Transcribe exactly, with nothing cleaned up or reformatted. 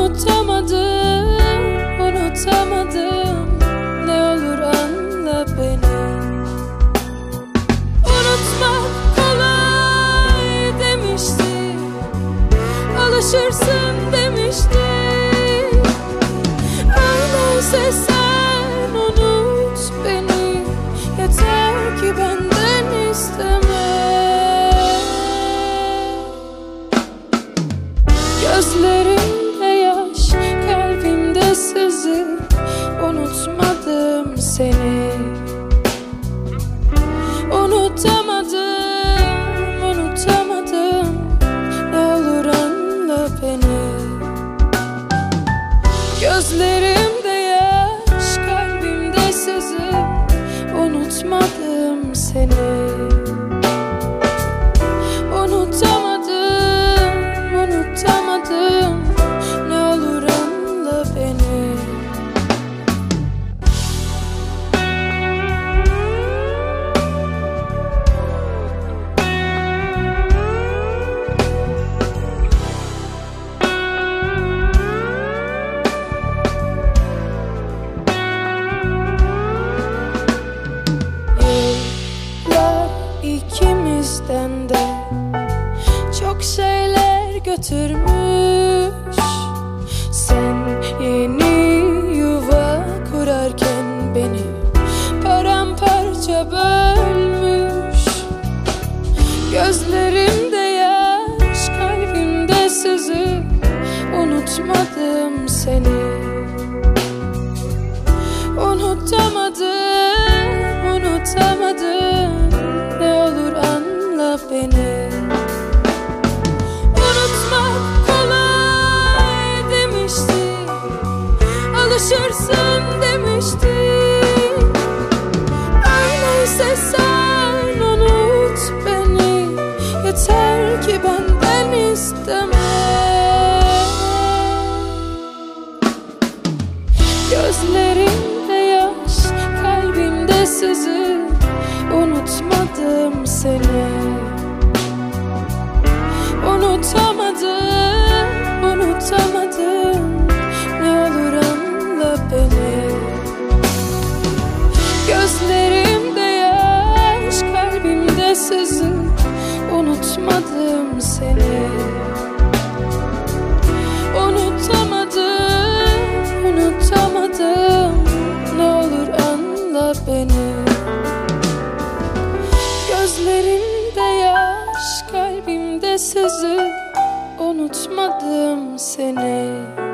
Unutamadım, unutamadım. Ne olur anla beni. Unutmak kolay demişti, alışırsın demişti. Öyleyse sen unut beni, yeter ki benden isteme. Gözlerimde yaş, kalbimde sızı. Unutmadım seni. Unutamadım, unutamadım. Ne olur anla beni. Gözlerimde yaş, kalbimde sızı. Unutmadım seni. Unutamadım, unutamadım. Ne olur anla beni. İkimizden de çok şeyler götürmüş. Sen yeni yuva kurarken beni paramparça bölmüş. Gözlerimde yaş, kalbimde sızı. Unutmadım seni. Unutamadım, unutamadım. Ne olur anla beni. Unutmak kolay demişti, alışırsın demişti. Öyleyse sen unut beni, yeter ki benden isteme. Gözlerimde yaş, kalbimde sızı. Unutmadım seni. Unutamadım, unutamadım. Ne olur anla beni. Gözlerimde yaş, kalbimde sızı. Unutmadım seni. Unutamadım, unutamadım. Ne olur anla beni. Gözlerimde yaş, kalbimde sızı. Unutmadım seni.